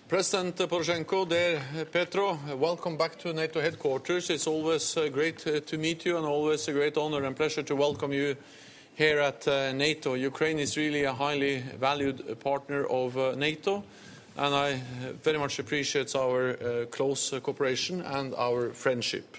President Poroshenko, dear Petro, welcome back to NATO headquarters. It's always great to meet you and always a great honor and pleasure to welcome you here at NATO. Ukraine is really a highly valued partner of NATO, and I very much appreciate our close cooperation and our friendship.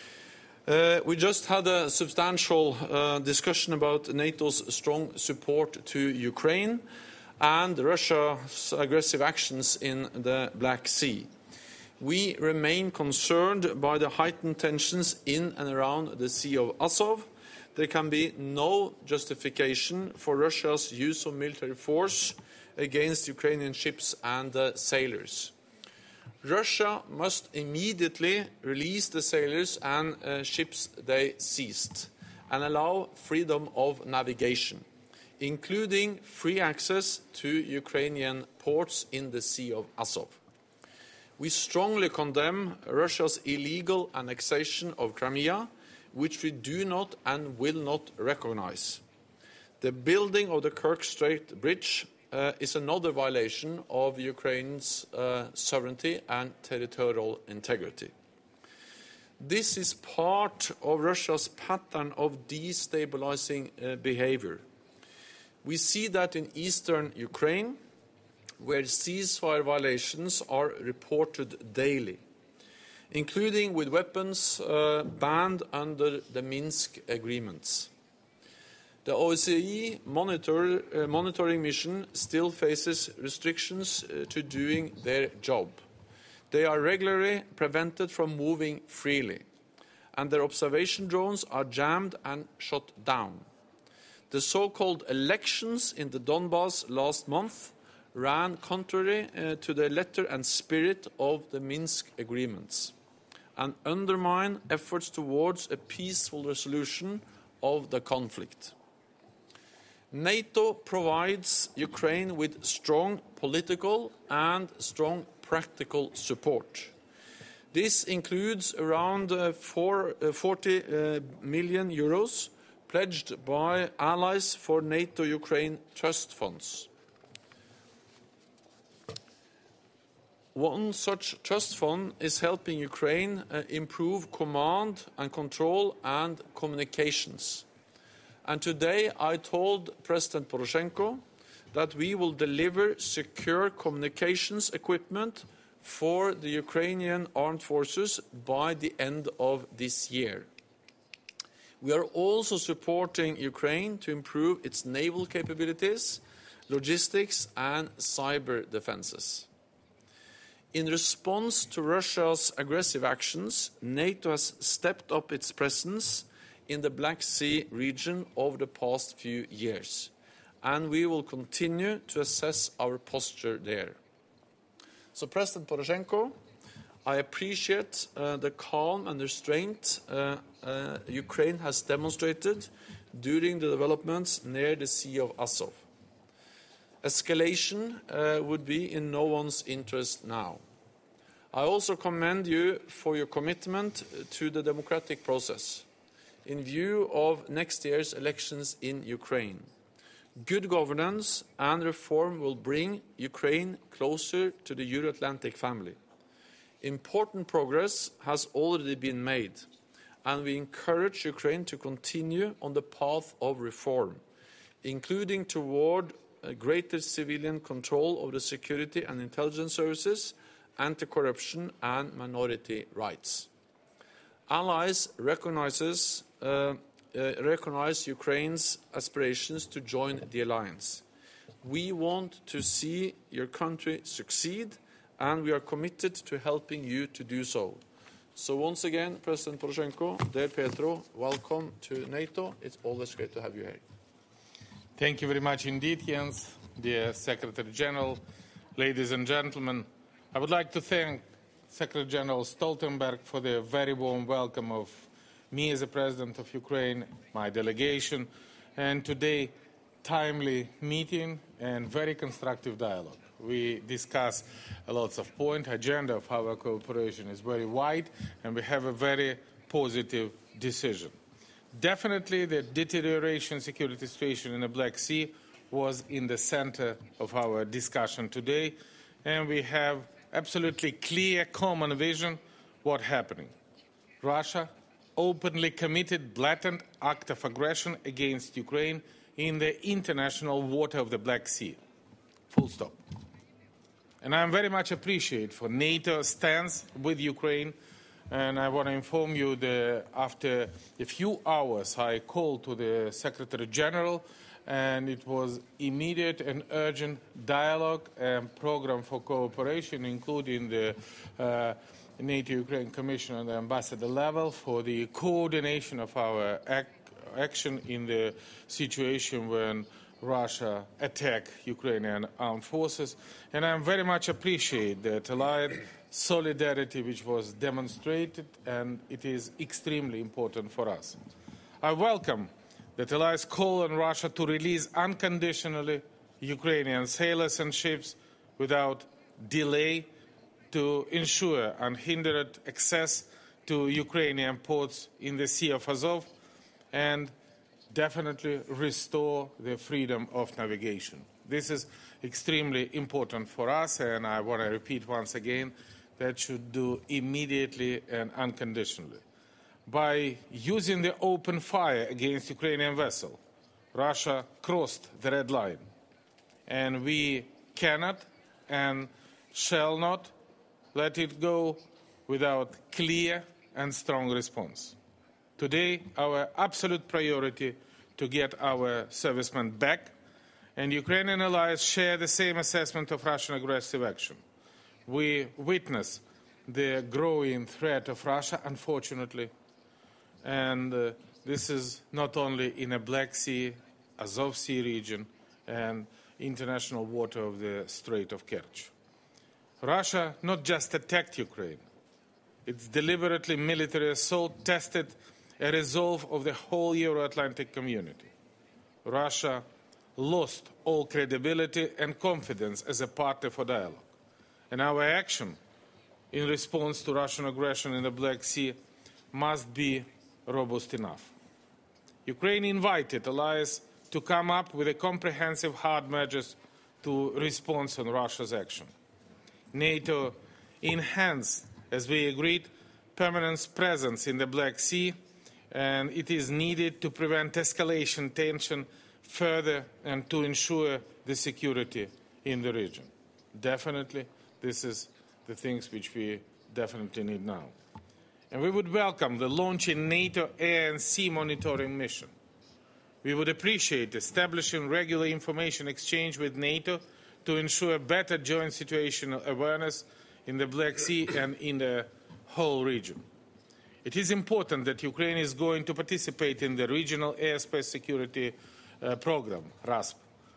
We just had a substantial discussion about NATO's strong support to Ukraine and Russia's aggressive actions in the Black Sea. We remain concerned by the heightened tensions in and around the Sea of Azov. There can be no justification for Russia's use of military force against Ukrainian ships and sailors. Russia must immediately release the sailors and ships they seized and allow freedom of navigation, including free access to Ukrainian ports in the Sea of Azov. We strongly condemn Russia's illegal annexation of Crimea, which we do not and will not recognize. The building of the Kerch Strait Bridge is another violation of Ukraine's sovereignty and territorial integrity. This is part of Russia's pattern of destabilizing behavior. We see that in eastern Ukraine, where ceasefire violations are reported daily, including with weapons banned under the Minsk agreements. The OSCE monitoring mission still faces restrictions to doing their job. They are regularly prevented from moving freely, and their observation drones are jammed and shot down. The so-called elections in the Donbas last month ran contrary to the letter and spirit of the Minsk agreements and undermine efforts towards a peaceful resolution of the conflict. NATO provides Ukraine with strong political and strong practical support. This includes around 40 million euros pledged by allies for NATO-Ukraine trust funds. One such trust fund is helping Ukraine improve command and control and communications. And today I told President Poroshenko that we will deliver secure communications equipment for the Ukrainian armed forces by the end of this year. We are also supporting Ukraine to improve its naval capabilities, logistics and cyber defenses. In response to Russia's aggressive actions, NATO has stepped up its presence in the Black Sea region over the past few years, and we will continue to assess our posture there. So, President Poroshenko, I appreciate the calm and restraint Ukraine has demonstrated during the developments near the Sea of Azov. Escalation would be in no one's interest now. I also commend you for your commitment to the democratic process in view of next year's elections in Ukraine. Good governance and reform will bring Ukraine closer to the Euro-Atlantic family. Important progress has already been made, and we encourage Ukraine to continue on the path of reform, including toward greater civilian control of the security and intelligence services, anti-corruption and minority rights. Allies recognize Ukraine's aspirations to join the alliance. We want to see your country succeed, and we are committed to helping you to do so. So once again, President Poroshenko, dear Petro, welcome to NATO. It's always great to have you here. Thank you very much indeed, Jens, dear Secretary General, ladies and gentlemen. I would like to thank Secretary General Stoltenberg for the very warm welcome of me as the President of Ukraine, my delegation, and today timely meeting and very constructive dialogue. We discuss a lot of points. Agenda of our cooperation is very wide, and we have a very positive decision. Definitely, the deterioration security situation in the Black Sea was in the center of our discussion today, and we have absolutely clear common vision what's happening. Russia openly committed blatant act of aggression against Ukraine in the international water of the Black Sea. Full stop. And I very much appreciate for NATO's stance with Ukraine. And I want to inform you that after a few hours, I called to the Secretary General, and it was immediate and urgent dialogue and program for cooperation, including the NATO-Ukraine Commission and the ambassador level for the coordination of our action in the situation when Russia attacked Ukrainian armed forces. And I very much appreciate that allied solidarity which was demonstrated, and it is extremely important for us. I welcome that allies call on Russia to release unconditionally Ukrainian sailors and ships without delay to ensure unhindered access to Ukrainian ports in the Sea of Azov and definitely restore the freedom of navigation. This is extremely important for us, and I want to repeat once again that should do immediately and unconditionally. By using the open fire against Ukrainian vessel, Russia crossed the red line, and we cannot and shall not let it go without clear and strong response. Today, our absolute priority to get our servicemen back, and Ukrainian allies share the same assessment of Russian aggressive action. We witness the growing threat of Russia, unfortunately, and this is not only in the Black Sea, Azov Sea region, and international water of the Strait of Kerch. Russia not just attacked Ukraine, its deliberately military assault tested a resolve of the whole Euro-Atlantic community. Russia lost all credibility and confidence as a partner for dialogue. And our action in response to Russian aggression in the Black Sea must be robust enough. Ukraine invited allies to come up with a comprehensive hard measures to respond on Russia's action. NATO enhanced, as we agreed, permanent presence in the Black Sea, and it is needed to prevent escalation tension further and to ensure the security in the region. Definitely, this is the things which we definitely need now. And we would welcome the launching NATO air and sea monitoring mission. We would appreciate establishing regular information exchange with NATO to ensure better joint situational awareness in the Black Sea and in the whole region. It is important that Ukraine is going to participate in the Regional Airspace Security Program, RASP.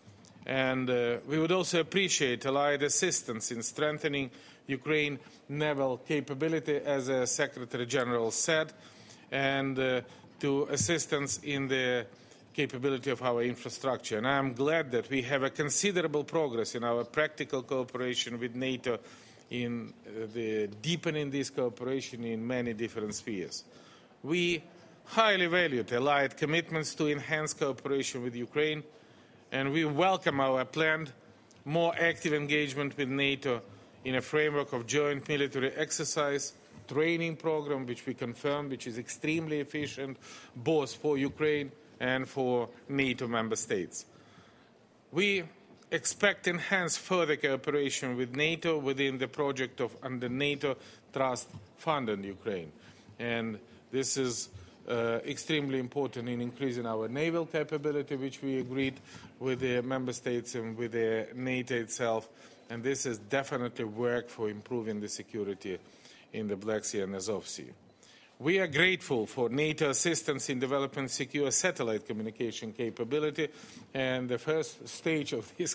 And we would also appreciate allied assistance in strengthening Ukraine's naval capability, as the Secretary General said, and to assistance in the capability of our infrastructure. And I am glad that we have a considerable progress in our practical cooperation with NATO in the deepening this cooperation in many different spheres. We highly value allied commitments to enhance cooperation with Ukraine, and we welcome our planned more active engagement with NATO in a framework of joint military exercise training program, which we confirmed, which is extremely efficient both for Ukraine and for NATO member states. We expect enhanced further cooperation with NATO within the project of under NATO Trust Fund in Ukraine. And this is extremely important in increasing our naval capability, which we agreed with the member states and with the NATO itself. And this is definitely work for improving the security in the Black Sea and Azov Sea. We are grateful for NATO assistance in developing secure satellite communication capability, and the first stage of this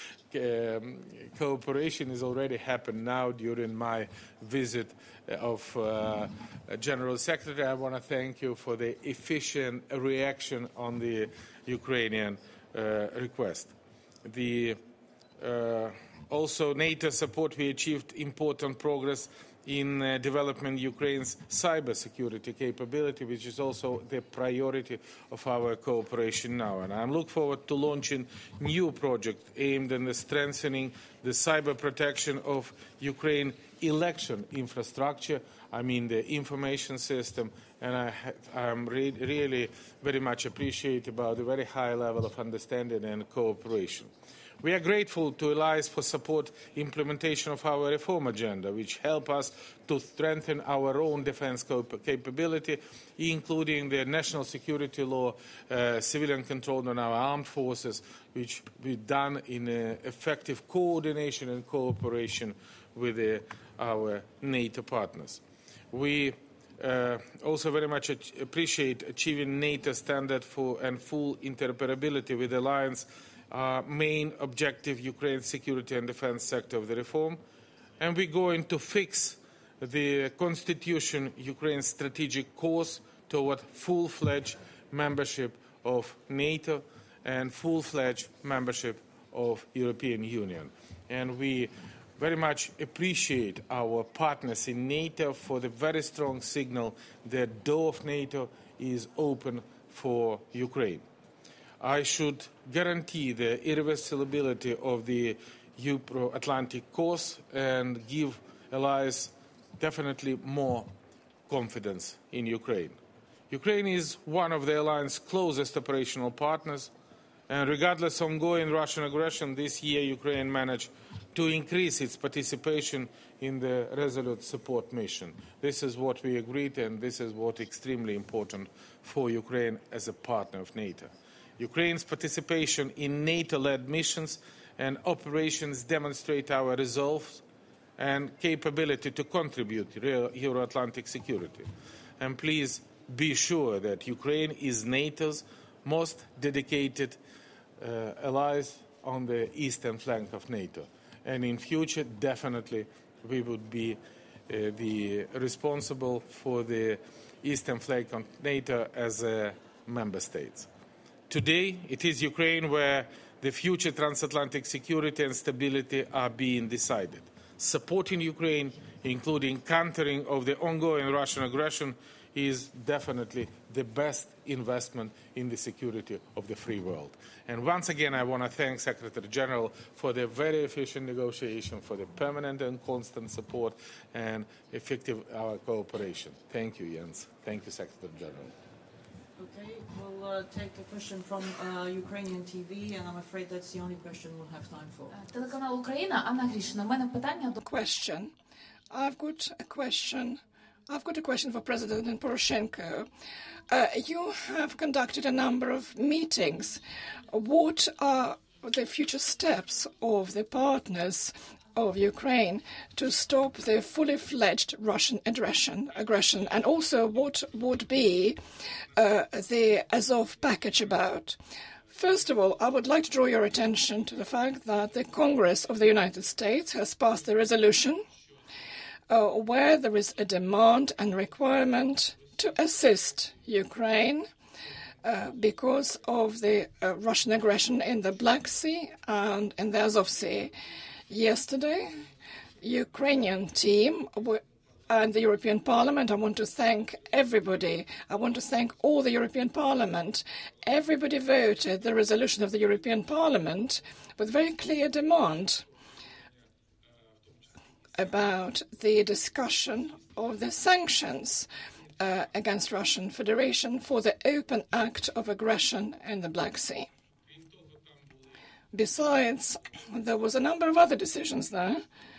cooperation has already happened now during my visit of General Secretary. I want to thank you for the efficient reaction on the Ukrainian request. Also, NATO support, we achieved important progress in developing Ukraine's cybersecurity capability, which is also the priority of our cooperation now. And I look forward to launching new projects aimed at strengthening the cyber protection of Ukraine election infrastructure, I mean the information system, and I'm really very much appreciate about the very high level of understanding and cooperation. We are grateful to allies for support implementation of our reform agenda, which help us to strengthen our own defense capability, including the national security law, civilian control on our armed forces, which we've done in effective coordination and cooperation with our NATO partners. We also very much appreciate achieving NATO standard for and full interoperability with the alliance main objective, Ukraine's security and defense sector of the reform. And we're going to fix the constitution, Ukraine's strategic course toward full-fledged membership of NATO and full-fledged membership of European Union. And we very much appreciate our partners in NATO for the very strong signal that the door of NATO is open for Ukraine. I should guarantee the irreversibility of the Euro-Atlantic course and give allies definitely more confidence in Ukraine. Ukraine is one of the alliance's closest operational partners, and regardless of ongoing Russian aggression, this year Ukraine managed to increase its participation in the Resolute Support Mission. This is what we agreed, and this is what is extremely important for Ukraine as a partner of NATO. Ukraine's participation in NATO-led missions and operations demonstrate our resolve and capability to contribute to Euro-Atlantic security. And please be sure that Ukraine is NATO's most dedicated allies on the eastern flank of NATO. And in future, definitely, we would be the responsible for the eastern flank of NATO as a member state. Today, it is Ukraine where the future transatlantic security and stability are being decided. Supporting Ukraine, including countering of the ongoing Russian aggression, is definitely the best investment in the security of the free world. And once again, I want to thank Secretary General for the very efficient negotiation, for the permanent and constant support and effective cooperation. Thank you, Jens. Thank you, Secretary General. Okay, we'll take a question from Ukrainian TV, and I'm afraid that's the only question we'll have time for. Телеканал Україна, Анна Грішина. У мене питання до Question. I've got a question for President Poroshenko. You have conducted a number of meetings. What are the future steps of the partners of Ukraine to stop the fully fledged Russian aggression? And also, what would be the Azov package about? First of all, I would like to draw your attention to the fact that the Congress of the United States has passed a resolution where there is a demand and requirement to assist Ukraine because of the Russian aggression in the Black Sea and in the Azov Sea. Yesterday, Ukrainian team and the European Parliament, I want to thank everybody. I want to thank all the European Parliament. Everybody voted the resolution of the European Parliament with very clear demand about the discussion of the sanctions against Russian Federation for the open act of aggression in the Black Sea. Besides, there was a number of other decisions there.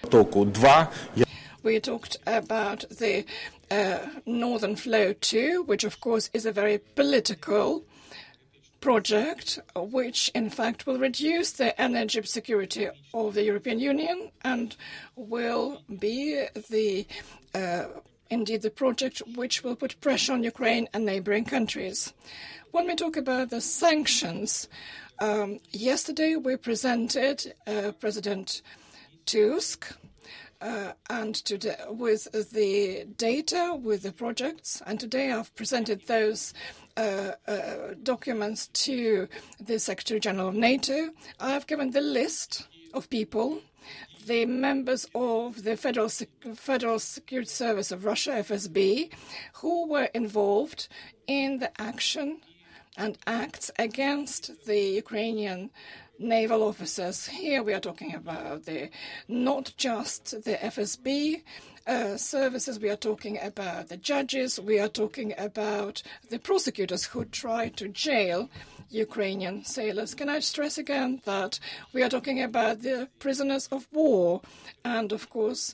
We talked about the Northern Flow 2, which of course is a very political project, which in fact will reduce the energy security of the European Union and will be indeed the project which will put pressure on Ukraine and neighboring countries. When we talk about the sanctions, yesterday we presented President Tusk and today with the data, with the projects, and today I've presented those documents to the Secretary General of NATO. I've given the list of people the members of the Federal Security Service of Russia, FSB, who were involved in the action and acts against the Ukrainian naval officers. Here we are talking about not just the FSB services, we are talking about the judges, we are talking about the prosecutors who tried to jail Ukrainian sailors. Can I stress again that we are talking about the prisoners of war, and of course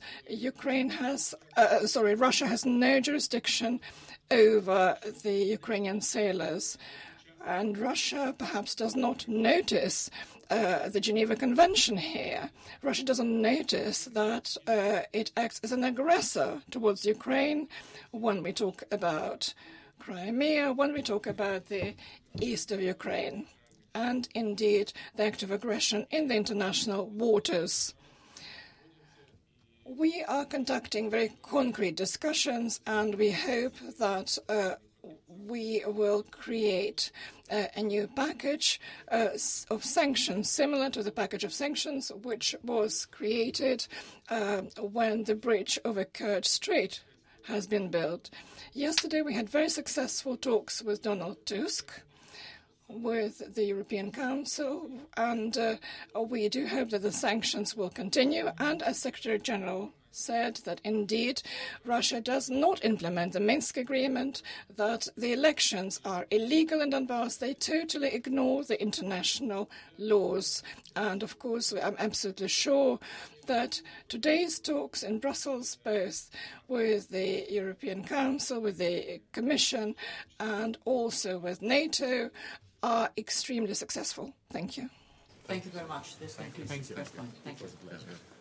Russia has no jurisdiction over the Ukrainian sailors. And Russia perhaps does not notice the Geneva Convention here. Russia doesn't notice that it acts as an aggressor towards Ukraine when we talk about Crimea, when we talk about the east of Ukraine, and indeed the act of aggression in the international waters. We are conducting very concrete discussions, and we hope that we will create a new package of sanctions, similar to the package of sanctions which was created when the bridge over Kerch Strait has been built. Yesterday we had very successful talks with Donald Tusk, with the European Council, and we do hope that the sanctions will continue. And as Secretary General said, that indeed Russia does not implement the Minsk agreement, that the elections are illegal in Donbass. They totally ignore the international laws. And of course, I'm absolutely sure that today's talks in Brussels, both with the European Council, with the Commission, and also with NATO, are extremely successful. Thank you. Thank you very much. This concludes this press conference. Thank you.